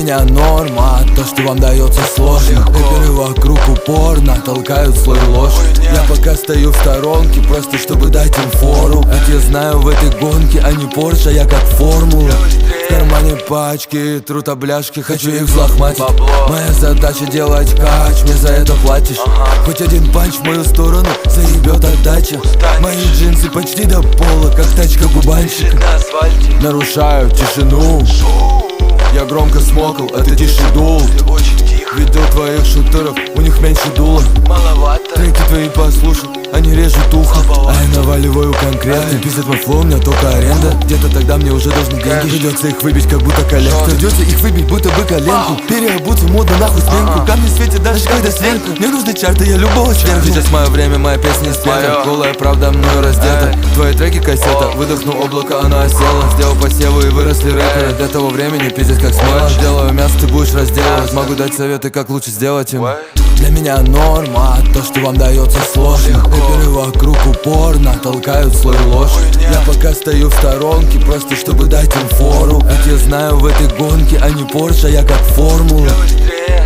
меня норма, то, что вам дается сложно. Рэперы вокруг упорно толкают слой ложь. Я пока стою в сторонке, просто чтобы дать им фору. Ведь я знаю, в этой гонке, а не Порше, я как формула. В кармане пачки, трут обляшки, хочу их взлохматить. Моя задача делать кач, мне за это платишь. Хоть один панч в мою сторону заебет отдача. Мои джинсы почти до пола, как тачка губанщика. Нарушаю тишину. Я громко смокал, а ты тише дул. Видел твоих шутеров, у них меньше дула. Треки твои послушай, они режут ухо. А я наваливаю конкретно. Пиздят мой флоу, у меня только аренда. Где-то тогда мне уже должны деньги. Придется их выбить, как будто коллектор. Придется их выбить, будто бы коленку. Переобуться в моду, нахуй сменку. Камни светят даже когда сверху. Мне нужны чарты, я любого сверху. Сейчас мое время, моя песня спета. Голая правда мною раздета. Твои треки кассета, выдохнул облако, она осела. Сделал посевы и выросли рэперы. Для того времени пиздец как смело. Делаю мясо, ты будешь разделывать. Могу дать советы, как лучше сделать им. Для меня норма, то, что вам дается сложно. Рэперы вокруг упорно толкают слой ложь. Я пока стою в сторонке, просто чтобы дать им фору. Ведь я знаю, в этой гонке, а не Порше, я как формула.